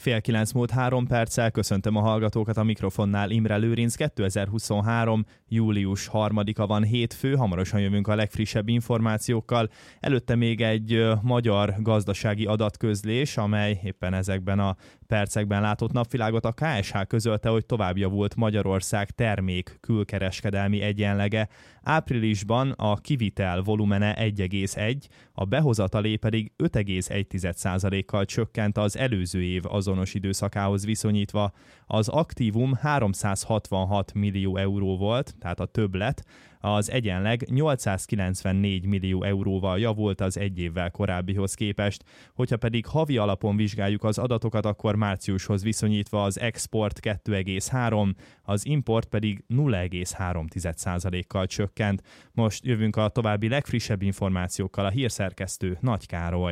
8:03 köszöntöm a hallgatókat, a mikrofonnál Imre Lőrinc. 2023. július 3-a van, hétfő, hamarosan jövünk a legfrissebb információkkal. Előtte még egy magyar gazdasági adatközlés, amely éppen ezekben a percekben látott napvilágot. A KSH közölte, hogy tovább javult Magyarország termék külkereskedelmi egyenlege. Áprilisban a kivitel volumene 1,1, a behozatalé pedig 5,1%-kal csökkent az előző év azonos időszakához viszonyítva. Az aktívum 366 millió euró volt, tehát a többlet, az egyenleg 894 millió euróval javult az egy évvel korábbihoz képest. Hogyha pedig havi alapon vizsgáljuk az adatokat, akkor márciushoz viszonyítva az export 2,3, az import pedig 0,3%-kal csökkent. Most jövünk a további legfrissebb információkkal, a hírszerkesztő Nagy Károly.